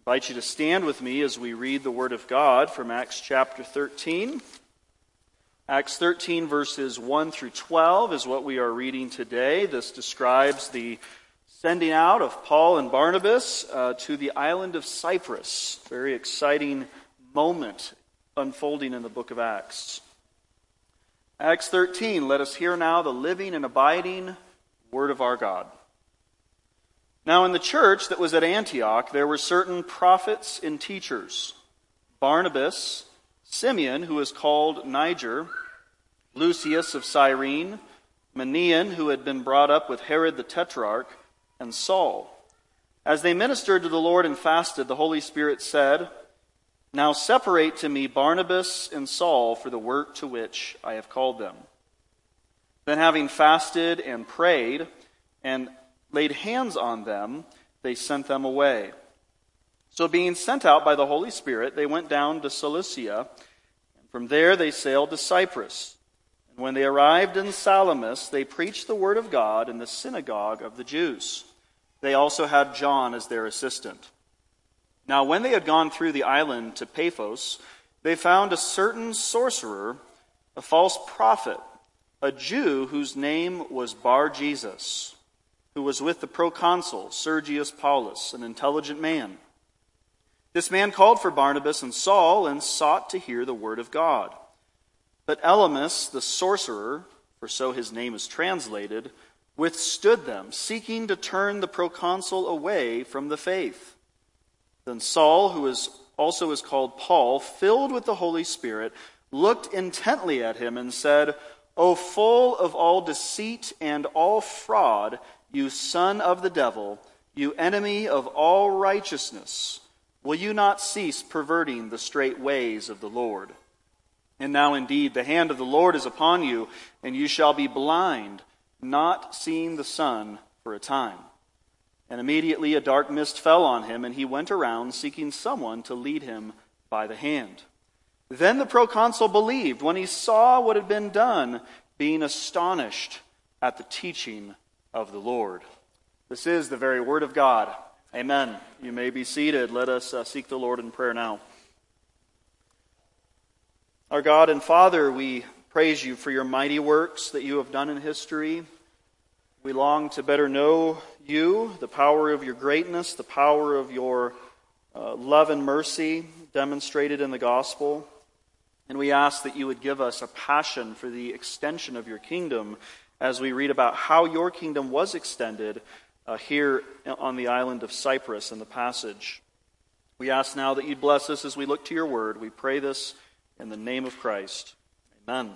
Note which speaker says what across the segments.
Speaker 1: I invite you to stand with me as we read the Word of God from Acts chapter 13. Acts 13 verses 1 through 12 is what we are reading today. This describes the sending out of Paul and Barnabas to the island of Cyprus. Very exciting moment unfolding in the book of Acts. Acts 13, let us hear now the living and abiding Word of our God. Now in the church that was at Antioch, there were certain prophets and teachers: Barnabas, Simeon, who is called Niger, Lucius of Cyrene, Manaen, who had been brought up with Herod the Tetrarch, and Saul. As they ministered to the Lord and fasted, the Holy Spirit said, "Now separate to me Barnabas and Saul for the work to which I have called them." Then having fasted and prayed and laid hands on them, they sent them away. So being sent out by the Holy Spirit, they went down to Cilicia, and from there they sailed to Cyprus. And when they arrived in Salamis, they preached the word of God in the synagogue of the Jews. They also had John as their assistant. Now when they had gone through the island to Paphos, they found a certain sorcerer, a false prophet, a Jew whose name was Bar-Jesus, who was with the proconsul Sergius Paulus, an intelligent man. This man called for Barnabas and Saul and sought to hear the word of God. But Elymas, the sorcerer, for so his name is translated, withstood them, seeking to turn the proconsul away from the faith. Then Saul, who also is called Paul, filled with the Holy Spirit, looked intently at him and said, "O full of all deceit and all fraud, you son of the devil, you enemy of all righteousness, will you not cease perverting the straight ways of the Lord? And now indeed the hand of the Lord is upon you, and you shall be blind, not seeing the sun for a time." And immediately a dark mist fell on him, and he went around seeking someone to lead him by the hand. Then the proconsul believed when he saw what had been done, being astonished at the teaching of the Lord. This is the very word of God. Amen. You may be seated. Let us seek the Lord in prayer now. Our God and Father, we praise you for your mighty works that you have done in history. We long to better know you, the power of your greatness, the power of your love and mercy demonstrated in the gospel. And we ask that you would give us a passion for the extension of your kingdom as we read about how your kingdom was extended here on the island of Cyprus in the passage. We ask now that you'd bless us as we look to your word. We pray this in the name of Christ. Amen.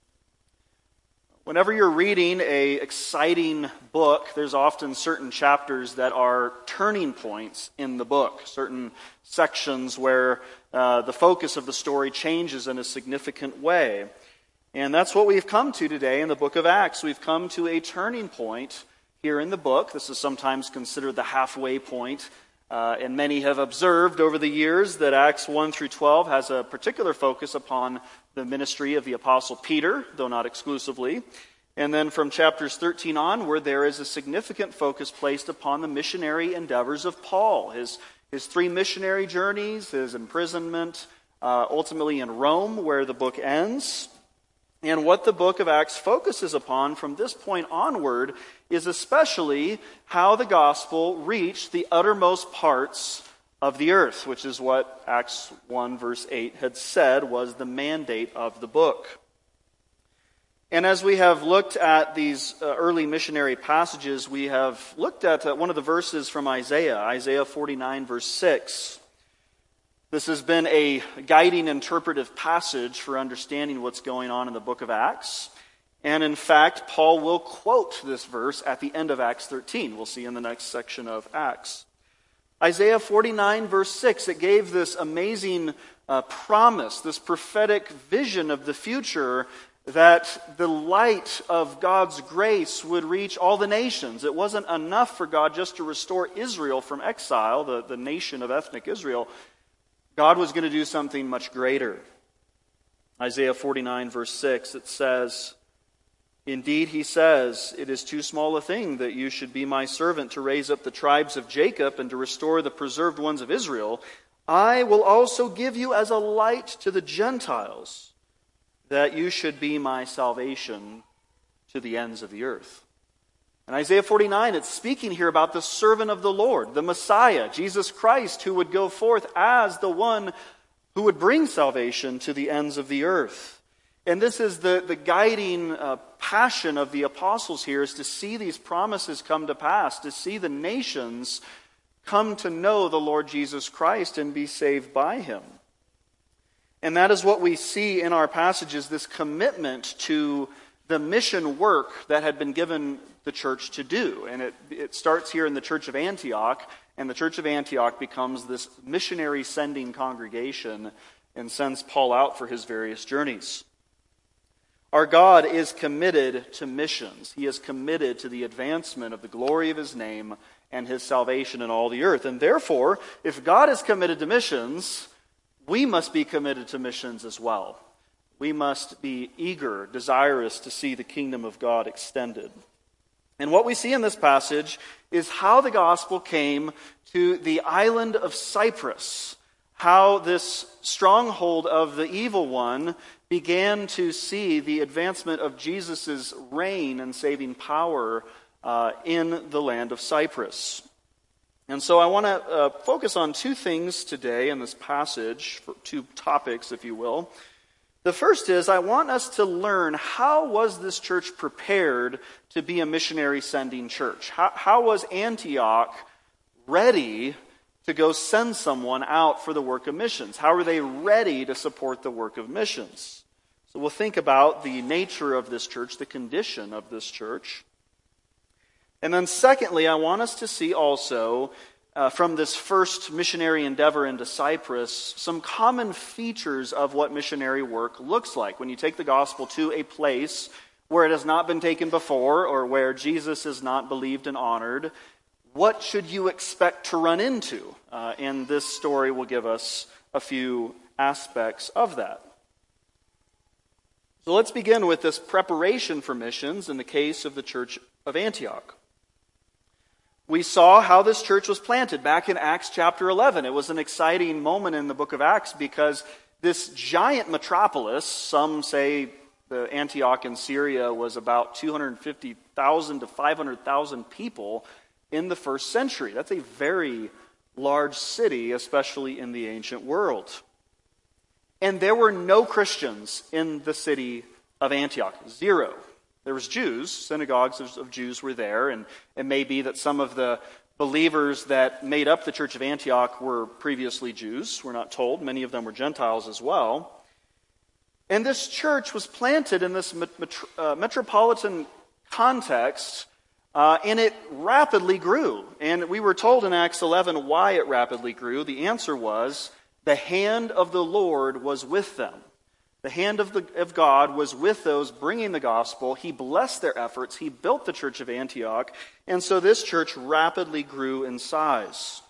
Speaker 1: Whenever you're reading an exciting book, there's often certain chapters that are turning points in the book, certain sections where the focus of the story changes in a significant way. And that's what we've come to today in the book of Acts. We've come to a turning point here in the book. This is sometimes considered the halfway point. And many have observed over the years that Acts 1 through 12 has a particular focus upon the ministry of the Apostle Peter, though not exclusively. And then from chapters 13 onward, there is a significant focus placed upon the missionary endeavors of Paul. His three missionary journeys, his imprisonment, ultimately in Rome, where the book ends. And what the book of Acts focuses upon from this point onward is especially how the gospel reached the uttermost parts of the earth, which is what Acts 1 verse 8 had said was the mandate of the book. And as we have looked at these early missionary passages, we have looked at one of the verses from Isaiah 49 verse 6. This has been a guiding interpretive passage for understanding what's going on in the book of Acts. And in fact, Paul will quote this verse at the end of Acts 13. We'll see in the next section of Acts. Isaiah 49 verse 6, it gave this amazing promise, this prophetic vision of the future that the light of God's grace would reach all the nations. It wasn't enough for God just to restore Israel from exile, the nation of ethnic Israel. God was going to do something much greater. Isaiah 49 verse 6, it says, Indeed, he says, it is too small a thing that you should be my servant to raise up the tribes of Jacob and to restore the preserved ones of Israel. I will also give you as a light to the Gentiles, that you should be my salvation to the ends of the earth. In Isaiah 49, it's speaking here about the servant of the Lord, the Messiah, Jesus Christ, who would go forth as the one who would bring salvation to the ends of the earth. And this is the guiding passion of the apostles here, is to see these promises come to pass, to see the nations come to know the Lord Jesus Christ and be saved by him. And that is what we see in our passages, this commitment to the mission work that had been given the church to do. And it starts here in the church of Antioch, and the church of Antioch becomes this missionary sending congregation and sends Paul out for his various journeys. Our God is committed to missions. He is committed to the advancement of the glory of his name and his salvation in all the earth. And therefore, if God is committed to missions, we must be committed to missions as well. We must be eager, desirous to see the kingdom of God extended. And what we see in this passage is how the gospel came to the island of Cyprus, how this stronghold of the evil one began to see the advancement of Jesus' reign and saving power in the land of Cyprus. And so I want to focus on two things today in this passage, two topics, if you will. The first is, I want us to learn, how was this church prepared to be a missionary sending church? How was Antioch ready to go send someone out for the work of missions? How were they ready to support the work of missions? So we'll think about the nature of this church, the condition of this church. And then secondly, I want us to see also, from this first missionary endeavor into Cyprus, some common features of what missionary work looks like. When you take the gospel to a place where it has not been taken before, or where Jesus is not believed and honored, what should you expect to run into? And this story will give us a few aspects of that. So let's begin with this preparation for missions in the case of the church of Antioch. We saw how this church was planted back in Acts chapter 11. It was an exciting moment in the book of Acts because this giant metropolis, some say the Antioch in Syria was about 250,000 to 500,000 people in the first century. That's a very large city, especially in the ancient world. And there were no Christians in the city of Antioch. Zero. There was Jews. Synagogues of Jews were there. And it may be that some of the believers that made up the church of Antioch were previously Jews. We're not told. Many of them were Gentiles as well. And this church was planted in this metropolitan context, and it rapidly grew. And we were told in Acts 11 why it rapidly grew. The answer was, the hand of the Lord was with them. The hand of God was with those bringing the gospel. He blessed their efforts. He built the church of Antioch. And so this church rapidly grew in size.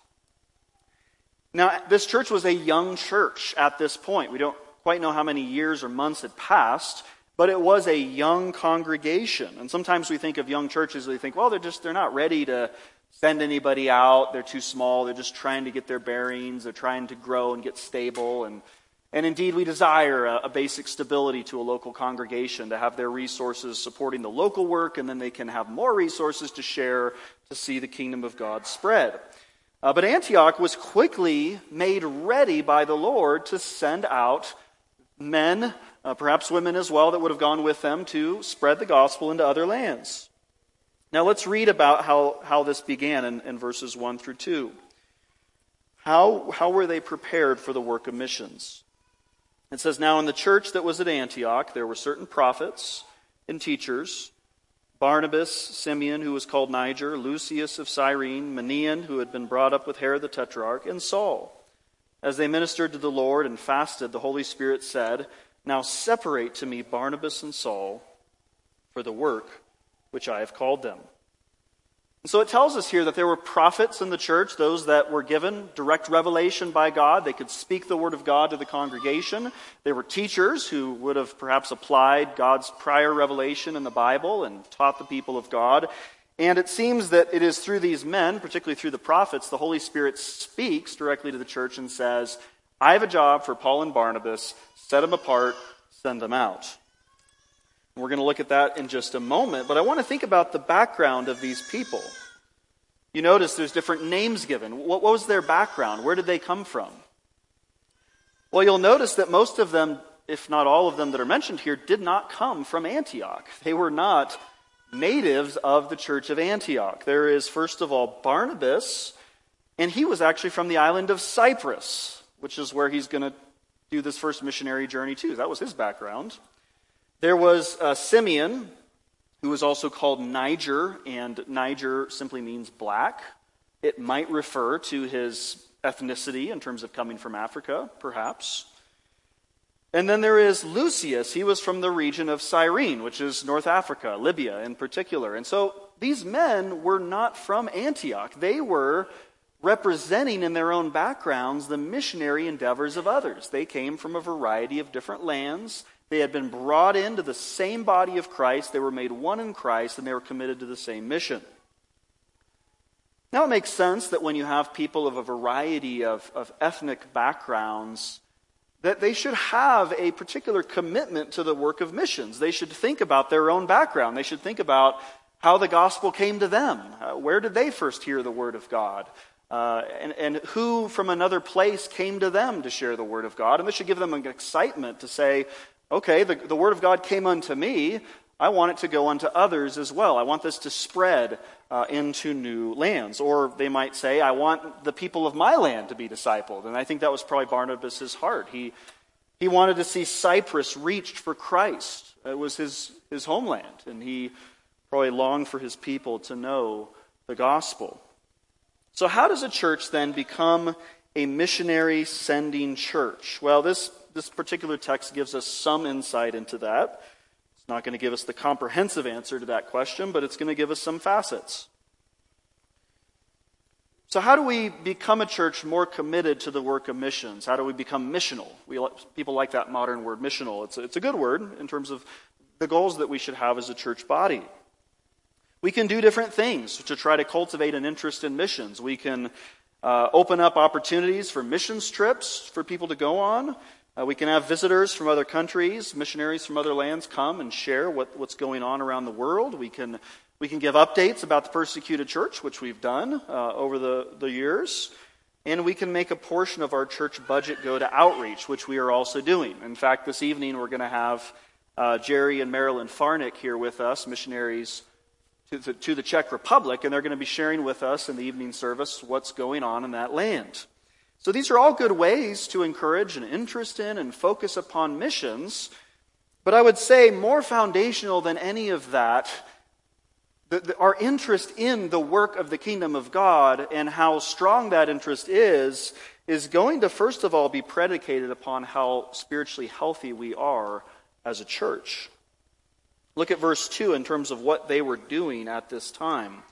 Speaker 1: Now, this church was a young church at this point. We don't quite know how many years or months had passed, but it was a young congregation. And sometimes we think of young churches, we think, well, they're not ready to send anybody out. They're too small. They're just trying to get their bearings. They're trying to grow and get stable. And indeed, we desire a basic stability to a local congregation, to have their resources supporting the local work, and then they can have more resources to share to see the kingdom of God spread. But Antioch was quickly made ready by the Lord to send out men, perhaps women as well, that would have gone with them to spread the gospel into other lands. Now let's read about how this began in verses 1 through 2. How were they prepared for the work of missions? It says, now in the church that was at Antioch, there were certain prophets and teachers, Barnabas, Simeon, who was called Niger, Lucius of Cyrene, Manaen, who had been brought up with Herod the Tetrarch, and Saul. As they ministered to the Lord and fasted, the Holy Spirit said, now separate to me Barnabas and Saul for the work which I have called them. So it tells us here that there were prophets in the church, those that were given direct revelation by God. They could speak the word of God to the congregation. There were teachers who would have perhaps applied God's prior revelation in the Bible and taught the people of God. And it seems that it is through these men, particularly through the prophets, the Holy Spirit speaks directly to the church and says, I have a job for Paul and Barnabas. Set them apart, send them out. We're going to look at that in just a moment, but I want to think about the background of these people. You notice there's different names given. What was their background? Where did they come from? Well, you'll notice that most of them, if not all of them that are mentioned here, did not come from Antioch. They were not natives of the church of Antioch. There is, first of all, Barnabas, and he was actually from the island of Cyprus, which is where he's going to do this first missionary journey too. That was his background. There was Simeon, who was also called Niger, and Niger simply means black. It might refer to his ethnicity in terms of coming from Africa, perhaps. And then there is Lucius. He was from the region of Cyrene, which is North Africa, Libya in particular. And so these men were not from Antioch. They were representing in their own backgrounds the missionary endeavors of others. They came from a variety of different lands. They had been brought into the same body of Christ. They were made one in Christ, and they were committed to the same mission. Now it makes sense that when you have people of a variety of ethnic backgrounds, that they should have a particular commitment to the work of missions. They should think about their own background. They should think about how the gospel came to them. Where did they first hear the word of God? And who from another place came to them to share the word of God. And this should give them an excitement to say, okay, the word of God came unto me. I want it to go unto others as well. I want this to spread into new lands. Or they might say, I want the people of my land to be discipled. And I think that was probably Barnabas' heart. He wanted to see Cyprus reached for Christ. It was his homeland. And he probably longed for his people to know the gospel. So how does a church then become a missionary sending church? Well, this particular text gives us some insight into that. It's not going to give us the comprehensive answer to that question, but it's going to give us some facets. So how do we become a church more committed to the work of missions? How do we become missional? People like that modern word, missional. It's a good word in terms of the goals that we should have as a church body. We can do different things to try to cultivate an interest in missions. We can open up opportunities for missions trips for people to go on. We can have visitors from other countries, missionaries from other lands come and share what's going on around the world. We can give updates about the persecuted church, which we've done over the years. And we can make a portion of our church budget go to outreach, which we are also doing. In fact, this evening we're going to have Jerry and Marilyn Farnick here with us, missionaries to the Czech Republic, and they're going to be sharing with us in the evening service what's going on in that land. So these are all good ways to encourage an interest in and focus upon missions. But I would say more foundational than any of that, our interest in the work of the kingdom of God and how strong that interest is going to first of all be predicated upon how spiritually healthy we are as a church. Look at verse 2 in terms of what they were doing at this time.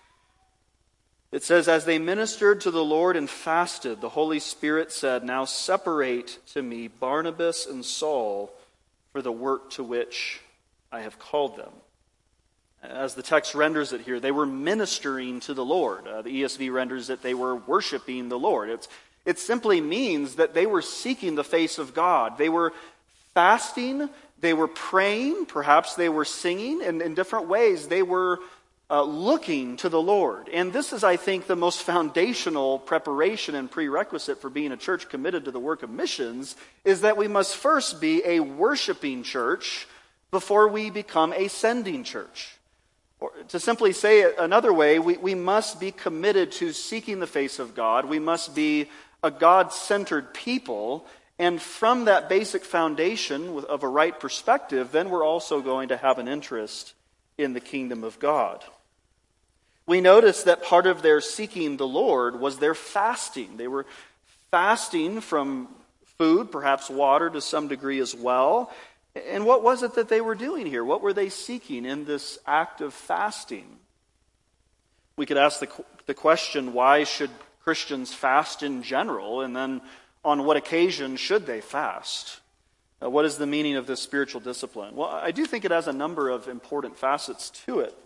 Speaker 1: It says, as they ministered to the Lord and fasted, the Holy Spirit said, now separate to me Barnabas and Saul for the work to which I have called them. As the text renders it here, they were ministering to the Lord. The ESV renders it, they were worshiping the Lord. It simply means that they were seeking the face of God. They were fasting, they were praying, perhaps they were singing, and in different ways they were looking to the Lord. And this is, I think, the most foundational preparation and prerequisite for being a church committed to the work of missions, is that we must first be a worshiping church before we become a sending church. Or to simply say it another way, we must be committed to seeking the face of God. We must be a God-centered people. And from that basic foundation of a right perspective, then we're also going to have an interest in the kingdom of God. We notice that part of their seeking the Lord was their fasting. They were fasting from food, perhaps water to some degree as well. And what was it that they were doing here? What were they seeking in this act of fasting? We could ask the question, why should Christians fast in general? And then on what occasion should they fast? What is the meaning of this spiritual discipline? Well, I do think it has a number of important facets to it.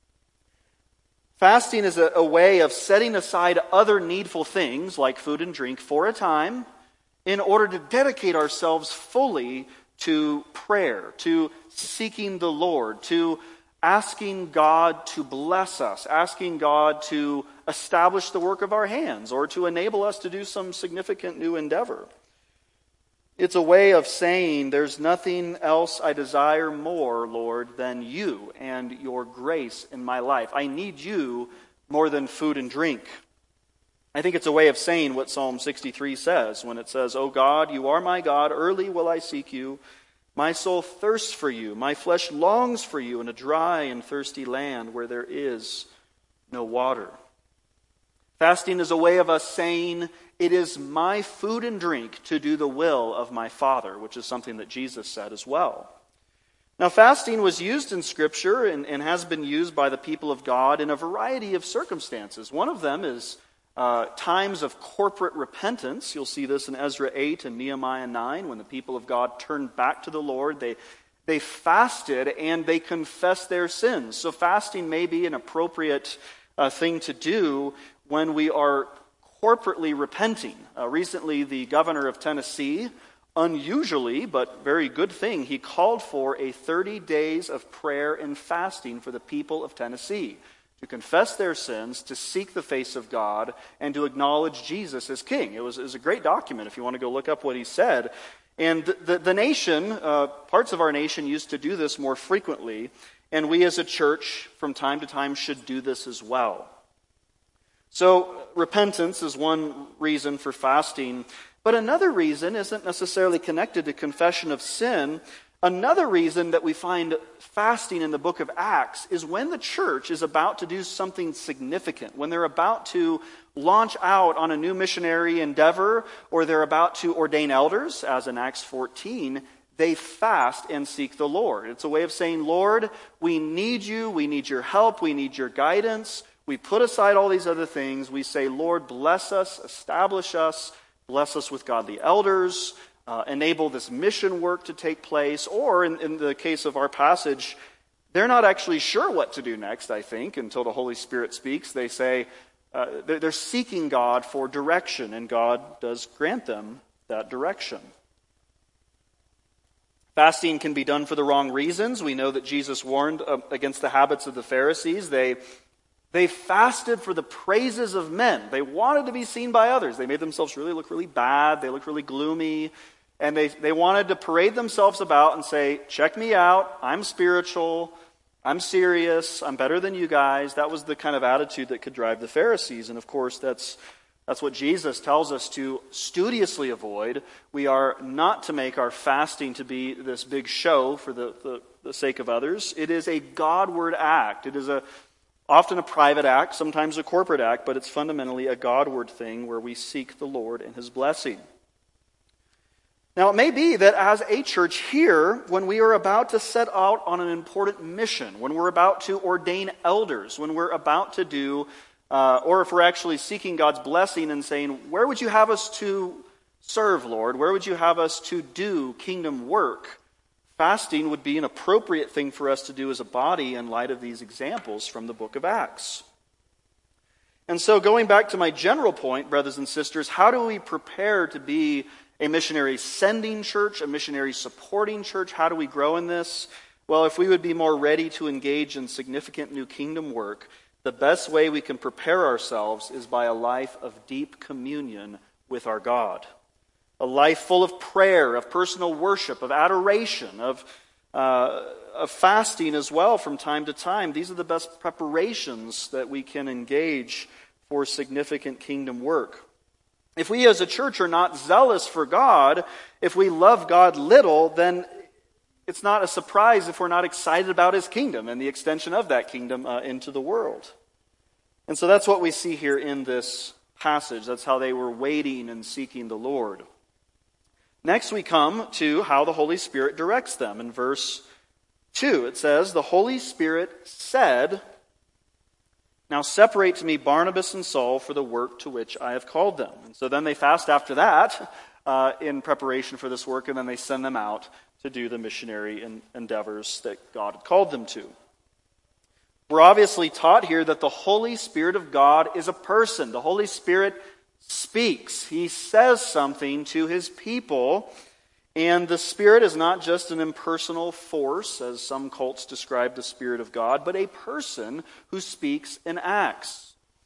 Speaker 1: Fasting is a way of setting aside other needful things like food and drink for a time in order to dedicate ourselves fully to prayer, to seeking the Lord, to asking God to bless us, asking God to establish the work of our hands, or to enable us to do some significant new endeavor. It's a way of saying, there's nothing else I desire more, Lord, than you and your grace in my life. I need you more than food and drink. I think it's a way of saying what Psalm 63 says when it says, O God, you are my God, early will I seek you. My soul thirsts for you, my flesh longs for you in a dry and thirsty land where there is no water. Fasting is a way of us saying, it is my food and drink to do the will of my Father, which is something that Jesus said as well. Now, fasting was used in Scripture and has been used by the people of God in a variety of circumstances. One of them is times of corporate repentance. You'll see this in Ezra 8 and Nehemiah 9, when the people of God turned back to the Lord. They fasted and they confessed their sins. So fasting may be an appropriate thing to do when we are corporately repenting. Recently, the governor of Tennessee, unusually but very good thing, he called for a 30 days of prayer and fasting for the people of Tennessee to confess their sins, to seek the face of God, and to acknowledge Jesus as king. It was a great document if you want to go look up what he said. And the nation, parts of our nation used to do this more frequently, and we as a church from time to time should do this as well. So repentance is one reason for fasting, but another reason isn't necessarily connected to confession of sin. Another reason that we find fasting in the book of Acts is when the church is about to do something significant, when they're about to launch out on a new missionary endeavor, or they're about to ordain elders, as in Acts 14, they fast and seek the Lord. It's a way of saying, Lord, we need you, we need your help, we need your guidance. We put aside all these other things. We say, Lord, bless us, establish us, bless us with godly elders, enable this mission work to take place. Or in the case of our passage, they're not actually sure what to do next, I think, until the Holy Spirit speaks. They say they're seeking God for direction, and God does grant them that direction. Fasting can be done for the wrong reasons. We know that Jesus warned against the habits of the Pharisees. They fasted for the praises of men. They wanted to be seen by others. They made themselves look really bad. They looked really gloomy. And they wanted to parade themselves about and say, check me out. I'm spiritual. I'm serious. I'm better than you guys. That was the kind of attitude that could drive the Pharisees. And of course, that's what Jesus tells us to studiously avoid. We are not to make our fasting to be this big show for the sake of others. It is a Godward act. It is often a private act, sometimes a corporate act, but it's fundamentally a Godward thing where we seek the Lord and His blessing. Now, it may be that as a church here, when we are about to set out on an important mission, when we're about to ordain elders, when we're about to do, or if we're actually seeking God's blessing and saying, where would you have us to serve, Lord? Where would you have us to do kingdom work? Fasting would be an appropriate thing for us to do as a body in light of these examples from the book of Acts. And so going back to my general point, brothers and sisters, how do we prepare to be a missionary sending church, a missionary supporting church? How do we grow in this? Well, if we would be more ready to engage in significant new kingdom work, the best way we can prepare ourselves is by a life of deep communion with our God. A life full of prayer, of personal worship, of adoration, of fasting as well from time to time. These are the best preparations that we can engage for significant kingdom work. If we as a church are not zealous for God, if we love God little, then it's not a surprise if we're not excited about His kingdom and the extension of that kingdom into the world. And so that's what we see here in this passage. That's how they were waiting and seeking the Lord. Next we come to how the Holy Spirit directs them. In verse 2 it says, the Holy Spirit said... Now separate to me Barnabas and Saul for the work to which I have called them. And so then they fast after that in preparation for this work, and then they send them out to do the missionary endeavors that God had called them to. We're obviously taught here that the Holy Spirit of God is a person. The Holy Spirit speaks. He says something to his people. And the Spirit is not just an impersonal force, as some cults describe the Spirit of God, but a person who speaks and acts.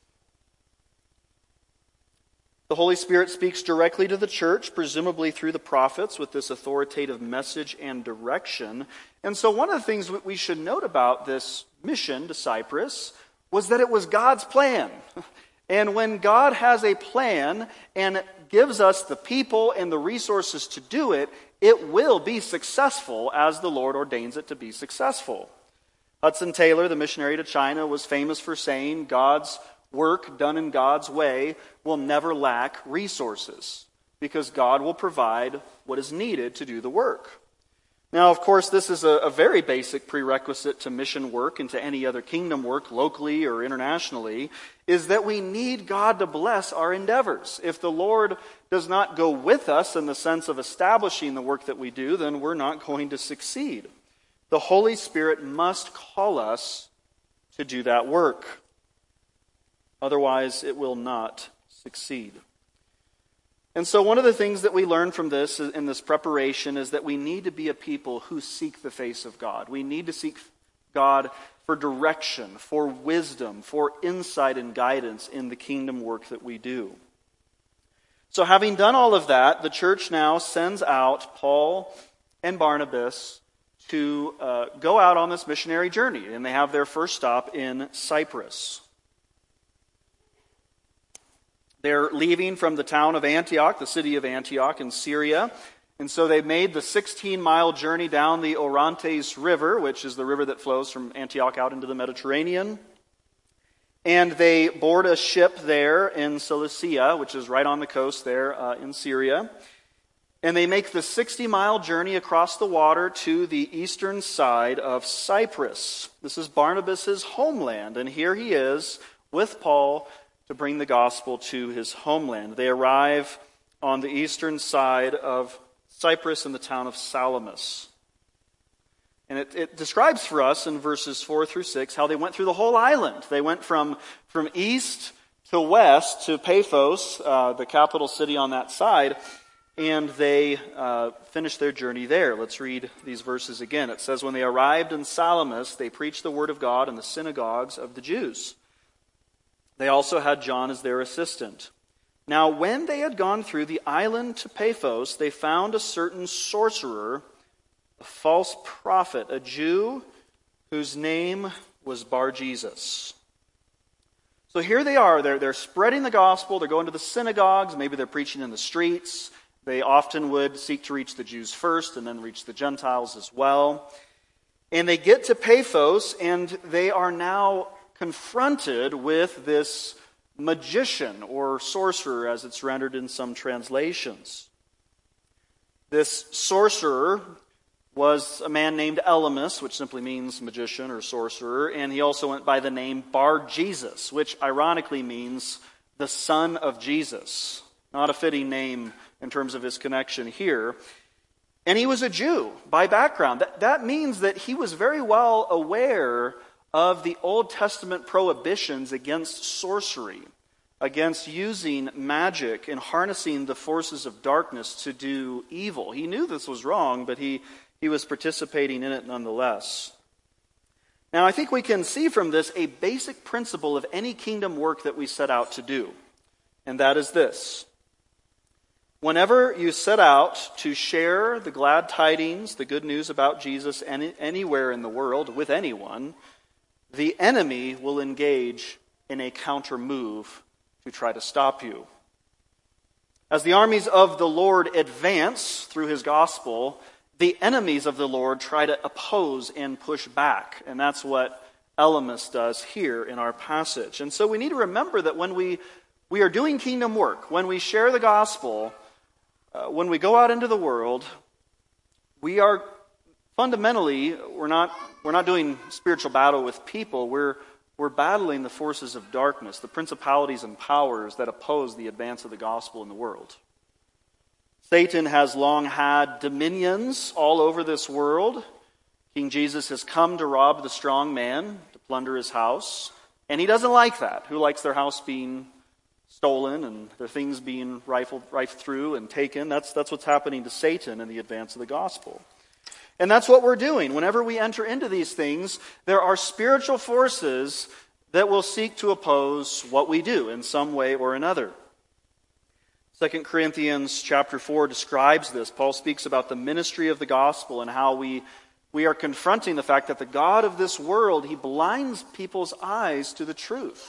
Speaker 1: The Holy Spirit speaks directly to the church, presumably through the prophets, with this authoritative message and direction. And so one of the things we should note about this mission to Cyprus was that it was God's plan. And when God has a plan and gives us the people and the resources to do it, it will be successful as the Lord ordains it to be successful. Hudson Taylor, the missionary to China, was famous for saying, God's work done in God's way will never lack resources, because God will provide what is needed to do the work. Now, of course, this is a very basic prerequisite to mission work and to any other kingdom work, locally or internationally, is that we need God to bless our endeavors. If the Lord does not go with us in the sense of establishing the work that we do, then we're not going to succeed. The Holy Spirit must call us to do that work. Otherwise, it will not succeed. And so one of the things that we learn from this in this preparation is that we need to be a people who seek the face of God. We need to seek God for direction, for wisdom, for insight and guidance in the kingdom work that we do. So having done all of that, the church now sends out Paul and Barnabas to go out on this missionary journey. And they have their first stop in Cyprus. They're leaving from the town of Antioch, the city of Antioch in Syria. And so they made the 16-mile journey down the Orontes River, which is the river that flows from Antioch out into the Mediterranean. And they board a ship there in Cilicia, which is right on the coast there in Syria. And they make the 60-mile journey across the water to the eastern side of Cyprus. This is Barnabas' homeland, and here he is with Paul to bring the gospel to his homeland. They arrive on the eastern side of Cyprus in the town of Salamis. And it describes for us in verses 4 through 6 how they went through the whole island. They went from east to west to Paphos, the capital city on that side, and they finished their journey there. Let's read these verses again. It says, when they arrived in Salamis, they preached the word of God in the synagogues of the Jews. They also had John as their assistant. Now, when they had gone through the island to Paphos, they found a certain sorcerer, a false prophet, a Jew whose name was Bar-Jesus. So here they are. They're spreading the gospel. They're going to the synagogues. Maybe they're preaching in the streets. They often would seek to reach the Jews first and then reach the Gentiles as well. And they get to Paphos, and they are now confronted with this magician or sorcerer, as it's rendered in some translations. This sorcerer was a man named Elymas, which simply means magician or sorcerer, and he also went by the name Bar-Jesus, which ironically means the son of Jesus. Not a fitting name in terms of his connection here. And he was a Jew by background. That means that he was very well aware of the Old Testament prohibitions against sorcery, against using magic and harnessing the forces of darkness to do evil. He knew this was wrong, but he was participating in it nonetheless. Now, I think we can see from this a basic principle of any kingdom work that we set out to do, and that is this. Whenever you set out to share the glad tidings, the good news about Jesus anywhere in the world with anyone, the enemy will engage in a counter move to try to stop you. As the armies of the Lord advance through his gospel, the enemies of the Lord try to oppose and push back. And that's what Elymas does here in our passage. And so we need to remember that when we are doing kingdom work, when we share the gospel, when we go out into the world, we are fundamentally, we're not doing spiritual battle with people. We're we're battling the forces of darkness, the principalities and powers that oppose the advance of the gospel in the world. Satan has long had dominions all over this world. King Jesus has come to rob the strong man, to plunder his house, and he doesn't like that. Who likes their house being stolen and their things being rifled through and taken? That's what's happening to Satan in the advance of the gospel. And that's what we're doing. Whenever we enter into these things, there are spiritual forces that will seek to oppose what we do in some way or another. 2 Corinthians chapter 4 describes this. Paul speaks about the ministry of the gospel and how we are confronting the fact that the God of this world, he blinds people's eyes to the truth.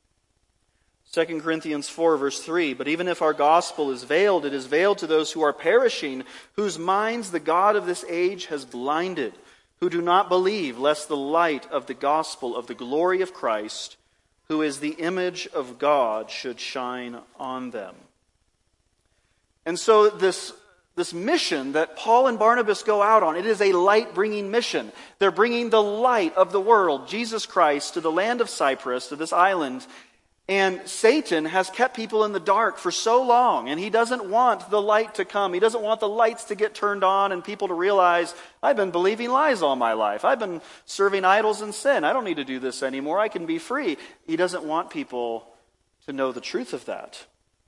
Speaker 1: 2 Corinthians 4 verse 3, but even if our gospel is veiled, it is veiled to those who are perishing, whose minds the God of this age has blinded, who do not believe, lest the light of the gospel of the glory of Christ, who is the image of God, should shine on them. And so this mission that Paul and Barnabas go out on, it is a light-bringing mission. They're bringing the light of the world, Jesus Christ, to the land of Cyprus, to this island. And Satan has kept people in the dark for so long, and he doesn't want the light to come. He doesn't want the lights to get turned on and people to realize, I've been believing lies all my life. I've been serving idols and sin. I don't need to do this anymore. I can be free. He doesn't want people to know the truth of that.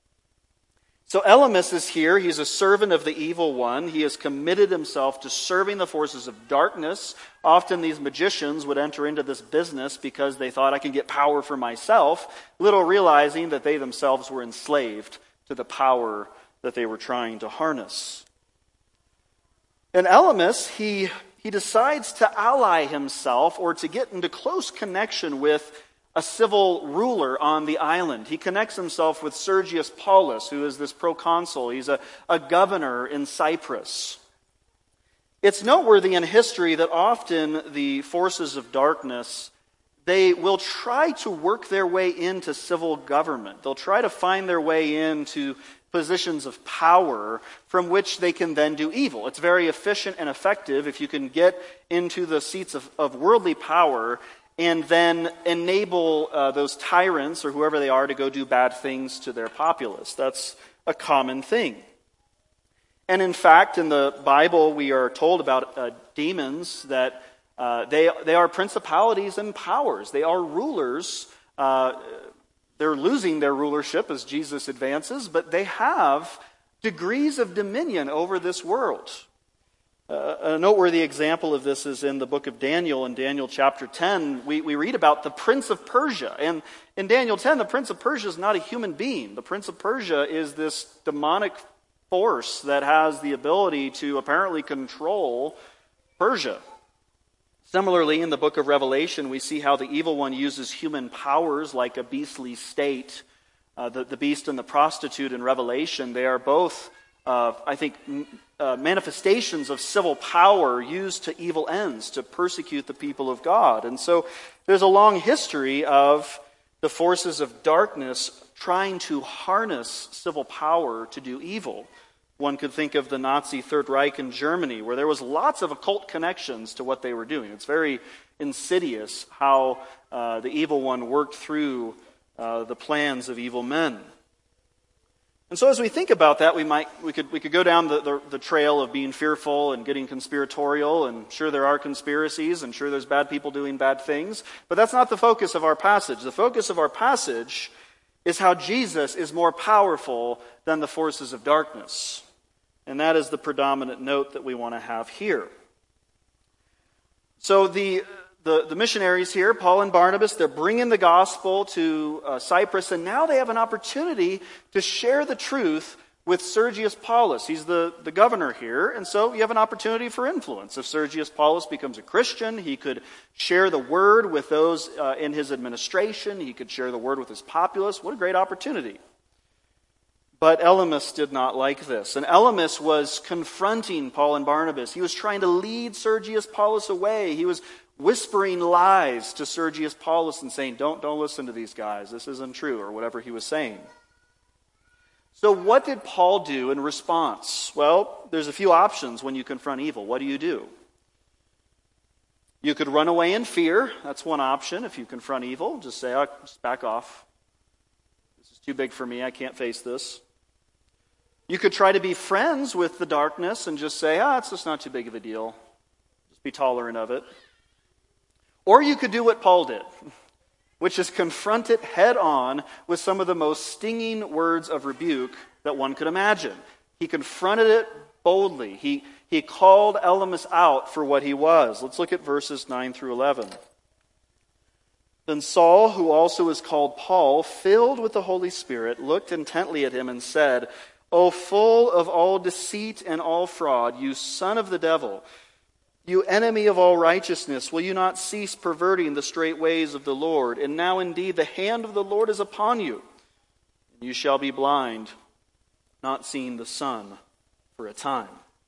Speaker 1: So Elymas is here. He's a servant of the evil one. He has committed himself to serving the forces of darkness. Often these magicians would enter into this business because they thought, I can get power for myself, little realizing that they themselves were enslaved to the power that they were trying to harness. And Elymas, he decides to ally himself or to get into close connection with a civil ruler on the island. He connects himself with Sergius Paulus, who is this proconsul. He's a governor in Cyprus. It's noteworthy in history that often the forces of darkness, they will try to work their way into civil government. They'll try to find their way into positions of power from which they can then do evil. It's very efficient and effective if you can get into the seats of worldly power and then enable those tyrants or whoever they are to go do bad things to their populace. That's a common thing. And in fact, in the Bible, we are told about demons that they are principalities and powers. They are rulers. They're losing their rulership as Jesus advances, but they have degrees of dominion over this world. A noteworthy example of this is in the book of Daniel. In Daniel chapter 10, we read about the Prince of Persia. And in Daniel 10, the Prince of Persia is not a human being. The Prince of Persia is this demonic force that has the ability to apparently control Persia. Similarly, in the book of Revelation, we see how the evil one uses human powers like a beastly state. The beast and the prostitute in Revelation, they are both manifestations of civil power used to evil ends, to persecute the people of God. And so there's a long history of the forces of darkness trying to harness civil power to do evil. One could think of the Nazi Third Reich in Germany, where there was lots of occult connections to what they were doing. It's very insidious how the evil one worked through the plans of evil men. And so as we think about that, we could go down the trail of being fearful and getting conspiratorial, and sure there are conspiracies, and sure there's bad people doing bad things, but that's not the focus of our passage. The focus of our passage is how Jesus is more powerful than the forces of darkness. And that is the predominant note that we want to have here. So the missionaries here, Paul and Barnabas, they're bringing the gospel to Cyprus, and now they have an opportunity to share the truth with Sergius Paulus. He's the governor here, and so you have an opportunity for influence. If Sergius Paulus becomes a Christian, he could share the word with those in his administration. He could share the word with his populace. What a great opportunity. But Elymas did not like this. And Elymas was confronting Paul and Barnabas. He was trying to lead Sergius Paulus away. He was whispering lies to Sergius Paulus and saying, don't listen to these guys. This isn't true, or whatever he was saying. So what did Paul do in response? Well, there's a few options when you confront evil. What do? You could run away in fear. That's one option if you confront evil. Just say, oh, just back off. This is too big for me. I can't face this. You could try to be friends with the darkness and just say, it's just not too big of a deal. Just be tolerant of it. Or you could do what Paul did, which is confront it head on with some of the most stinging words of rebuke that one could imagine. He confronted it boldly. He called Elymas out for what he was. Let's look at verses 9 through 11. Then Saul, who also is called Paul, filled with the Holy Spirit, looked intently at him and said, O full of all deceit and all fraud, you son of the devil, you enemy of all righteousness, will you not cease perverting the straight ways of the Lord? And now indeed the hand of the Lord is upon you, and you shall be blind, not seeing the sun for a time.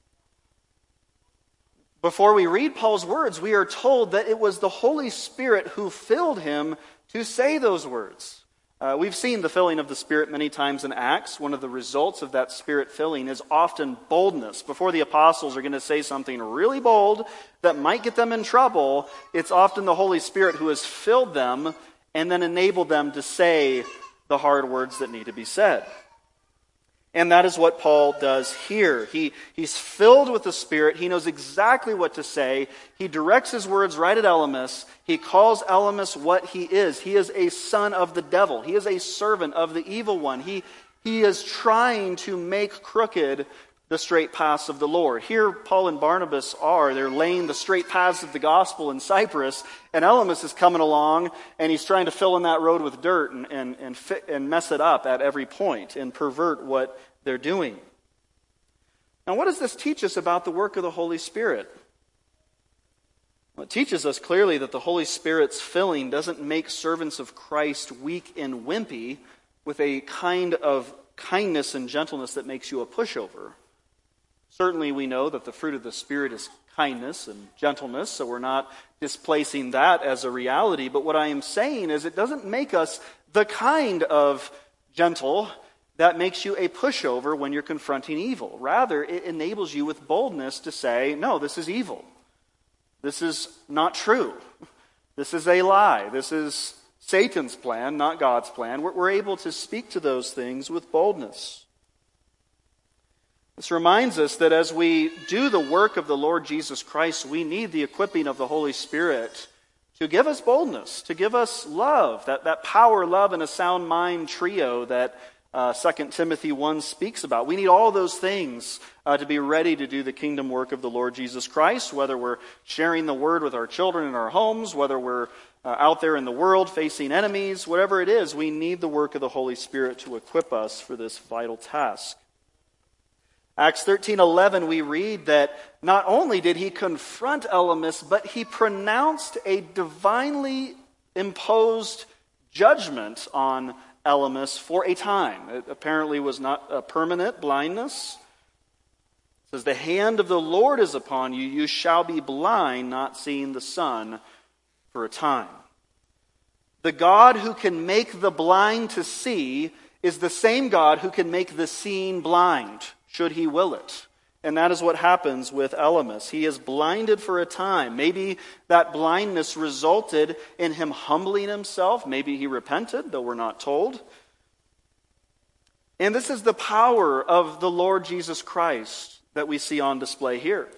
Speaker 1: Before we read Paul's words, we are told that it was the Holy Spirit who filled him to say those words. We've seen the filling of the Spirit many times in Acts. One of the results of that Spirit filling is often boldness. Before the apostles are going to say something really bold that might get them in trouble, it's often the Holy Spirit who has filled them and then enabled them to say the hard words that need to be said. And that is what Paul does here. He's filled with the Spirit. He knows exactly what to say. He directs his words right at Elymas. He calls Elymas what he is. He is a son of the devil. He is a servant of the evil one. He is trying to make crooked the straight paths of the Lord. Here Paul and Barnabas are. They're laying the straight paths of the gospel in Cyprus, and Elymas is coming along, and he's trying to fill in that road with dirt and mess it up at every point and pervert what they're doing. Now, what does this teach us about the work of the Holy Spirit? Well, it teaches us clearly that the Holy Spirit's filling doesn't make servants of Christ weak and wimpy with a kind of kindness and gentleness that makes you a pushover. Certainly we know that the fruit of the Spirit is kindness and gentleness, so we're not displacing that as a reality. But what I am saying is it doesn't make us the kind of gentle that makes you a pushover when you're confronting evil. Rather, it enables you with boldness to say, no, this is evil. This is not true. This is a lie. This is Satan's plan, not God's plan. We're able to speak to those things with boldness. This reminds us that as we do the work of the Lord Jesus Christ, we need the equipping of the Holy Spirit to give us boldness, to give us love, that power, love, and a sound mind trio that 2 Timothy 1 speaks about. We need all those things to be ready to do the kingdom work of the Lord Jesus Christ, whether we're sharing the word with our children in our homes, whether we're out there in the world facing enemies, whatever it is, we need the work of the Holy Spirit to equip us for this vital task. Acts 13:11, we read that not only did he confront Elymas, but he pronounced a divinely imposed judgment on Elymas for a time. It apparently was not a permanent blindness. It says, the hand of the Lord is upon you. You shall be blind, not seeing the sun for a time. The God who can make the blind to see is the same God who can make the seeing blind, should he will it. And that is what happens with Elymas. He is blinded for a time. Maybe that blindness resulted in him humbling himself. Maybe he repented, though we're not told. And this is the power of the Lord Jesus Christ that we see on display here.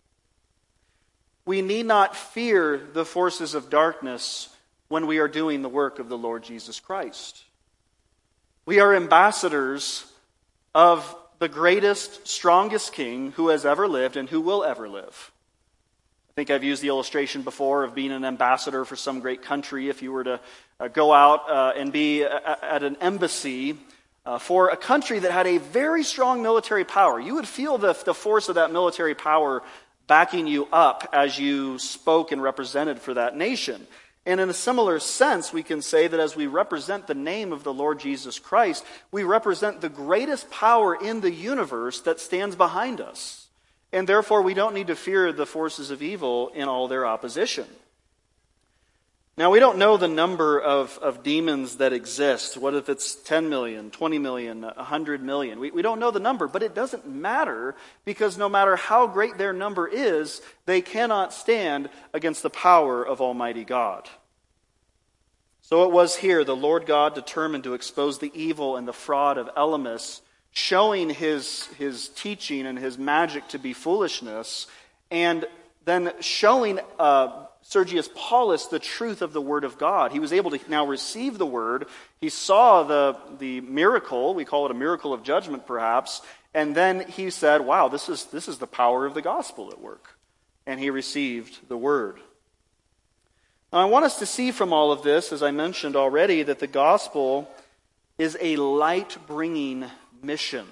Speaker 1: We need not fear the forces of darkness when we are doing the work of the Lord Jesus Christ. We are ambassadors of the greatest, strongest king who has ever lived and who will ever live. I think I've used the illustration before of being an ambassador for some great country. If you were to go out and be at an embassy for a country that had a very strong military power, you would feel the force of that military power backing you up as you spoke and represented for that nation. And in a similar sense, we can say that as we represent the name of the Lord Jesus Christ, we represent the greatest power in the universe that stands behind us. And therefore, we don't need to fear the forces of evil in all their opposition. Now, we don't know the number of demons that exist. What if it's 10 million, 20 million, 100 million? We don't know the number, but it doesn't matter, because no matter how great their number is, they cannot stand against the power of Almighty God. So it was here, the Lord God determined to expose the evil and the fraud of Elymas, showing his teaching and his magic to be foolishness, and then showing Sergius Paulus the truth of the Word of God. He was able to now receive the Word. He saw the miracle. We call it a miracle of judgment, perhaps. And then he said, wow, this is the power of the gospel at work. And he received the Word. Now, I want us to see from all of this, as I mentioned already, that the gospel is a light-bringing mission.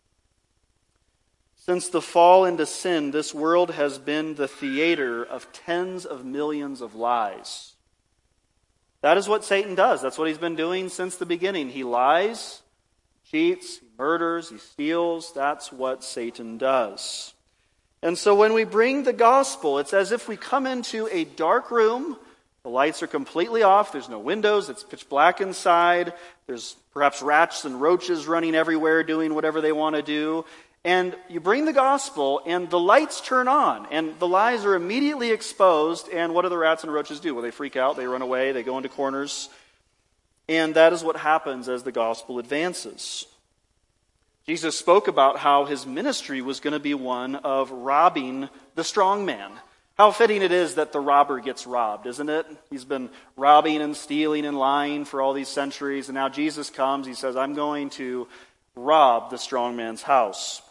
Speaker 1: Since the fall into sin, this world has been the theater of tens of millions of lies. That is what Satan does. That's what he's been doing since the beginning. He lies, cheats, he murders, he steals. That's what Satan does. And so when we bring the gospel, it's as if we come into a dark room. The lights are completely off. There's no windows. It's pitch black inside. There's perhaps rats and roaches running everywhere doing whatever they want to do. And you bring the gospel, and the lights turn on, and the lies are immediately exposed, and what do the rats and roaches do? Well, they freak out, they run away, they go into corners, and that is what happens as the gospel advances. Jesus spoke about how his ministry was going to be one of robbing the strong man. How fitting it is that the robber gets robbed, isn't it? He's been robbing and stealing and lying for all these centuries, and now Jesus comes, he says, I'm going to rob the strong man's house.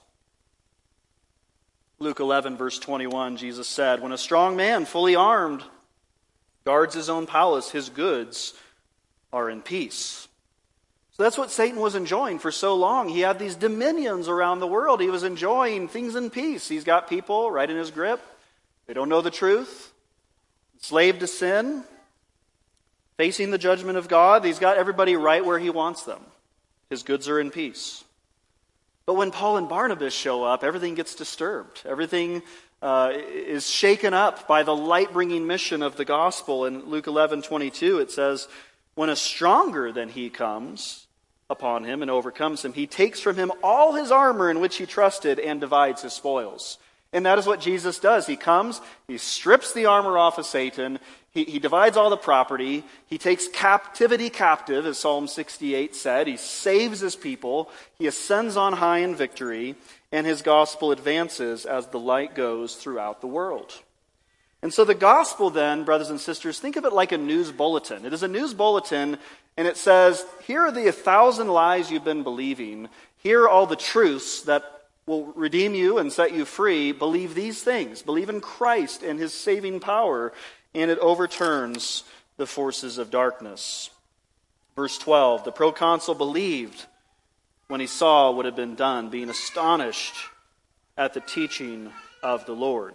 Speaker 1: Luke 11, verse 21, Jesus said, when a strong man, fully armed, guards his own palace, his goods are in peace. So that's what Satan was enjoying for so long. He had these dominions around the world. He was enjoying things in peace. He's got people right in his grip. They don't know the truth, enslaved to sin, facing the judgment of God. He's got everybody right where he wants them. His goods are in peace. But when Paul and Barnabas show up, everything gets disturbed. Everything is shaken up by the light-bringing mission of the gospel. In Luke 11:22, it says, when a stronger than he comes upon him and overcomes him, he takes from him all his armor in which he trusted and divides his spoils. And that is what Jesus does. He comes, he strips the armor off of Satan, he divides all the property, he takes captivity captive, as Psalm 68 said, he saves his people, he ascends on high in victory, and his gospel advances as the light goes throughout the world. And so the gospel then, brothers and sisters, think of it like a news bulletin. It is a news bulletin, and it says, here are the 1,000 lies you've been believing, here are all the truths that will redeem you and set you free. Believe these things. Believe in Christ and his saving power, and it overturns the forces of darkness. Verse 12, the proconsul believed when he saw what had been done, being astonished at the teaching of the Lord.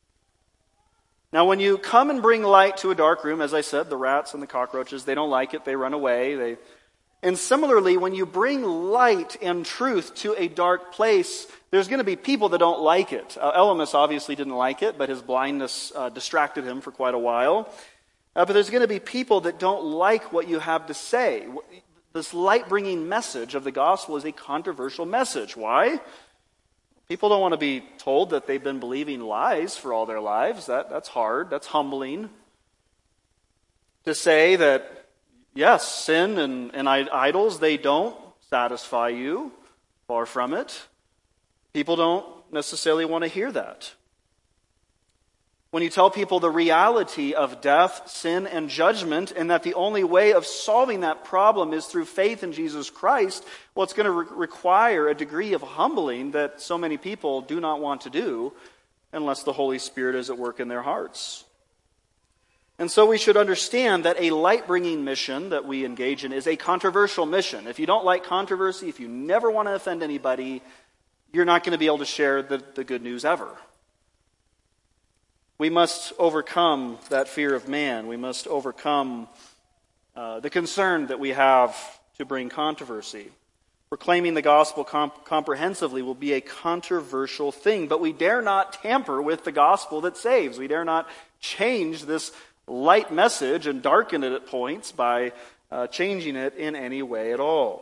Speaker 1: Now, when you come and bring light to a dark room, as I said, the rats and the cockroaches, they don't like it, they run away. And similarly, when you bring light and truth to a dark place, there's going to be people that don't like it. Elymas obviously didn't like it, but his blindness distracted him for quite a while. But there's going to be people that don't like what you have to say. This light-bringing message of the gospel is a controversial message. Why? People don't want to be told that they've been believing lies for all their lives. That's hard. That's humbling. To say that, yes, sin and idols, they don't satisfy you. Far from it. People don't necessarily want to hear that. When you tell people the reality of death, sin, and judgment, and that the only way of solving that problem is through faith in Jesus Christ, well, it's going to require a degree of humbling that so many people do not want to do unless the Holy Spirit is at work in their hearts. And so we should understand that a light-bringing mission that we engage in is a controversial mission. If you don't like controversy, if you never want to offend anybody, you're not going to be able to share the good news ever. We must overcome that fear of man. We must overcome the concern that we have to bring controversy. Proclaiming the gospel comprehensively will be a controversial thing, but we dare not tamper with the gospel that saves. We dare not change this light message and darken it at points by changing it in any way at all.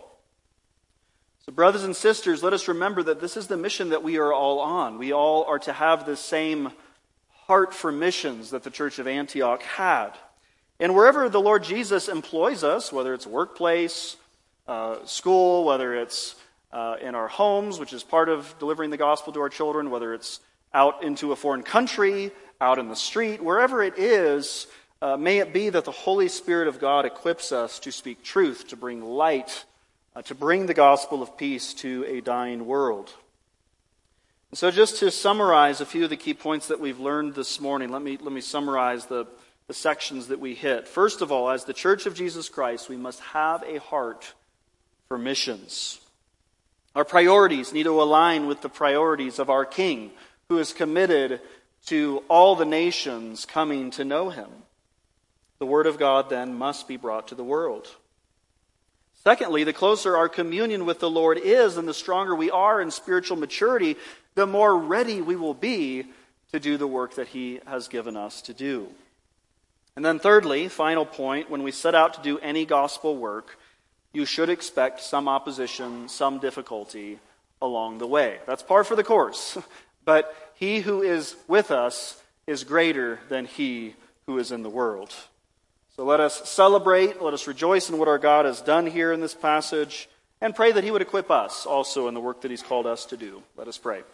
Speaker 1: So brothers and sisters, let us remember that this is the mission that we are all on. We all are to have the same heart for missions that the Church of Antioch had. And wherever the Lord Jesus employs us, whether it's workplace, school, whether it's in our homes, which is part of delivering the gospel to our children, whether it's out into a foreign country, out in the street, wherever it is, may it be that the Holy Spirit of God equips us to speak truth, to bring light, to bring the gospel of peace to a dying world. And so just to summarize a few of the key points that we've learned this morning, let me summarize the sections that we hit. First of all, as the Church of Jesus Christ, we must have a heart for missions. Our priorities need to align with the priorities of our King, who is committed to all the nations coming to know him. The Word of God then must be brought to the world. Secondly, the closer our communion with the Lord is and the stronger we are in spiritual maturity, the more ready we will be to do the work that he has given us to do. And then thirdly, final point, when we set out to do any gospel work, you should expect some opposition, some difficulty along the way. That's par for the course. But he who is with us is greater than he who is in the world. So let us celebrate, let us rejoice in what our God has done here in this passage, and pray that he would equip us also in the work that he's called us to do. Let us pray.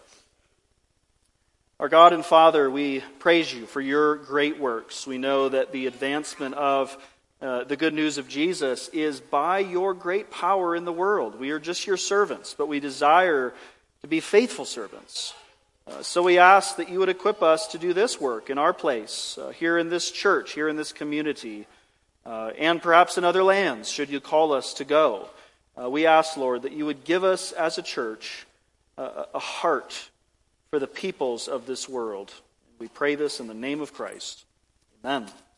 Speaker 1: Our God and Father, we praise you for your great works. We know that the advancement of the good news of Jesus is by your great power in the world. We are just your servants, but we desire to be faithful servants. So we ask that you would equip us to do this work in our place, here in this church, here in this community, and perhaps in other lands, should you call us to go. We ask, Lord, that you would give us as a church a heart for the peoples of this world. We pray this in the name of Christ. Amen.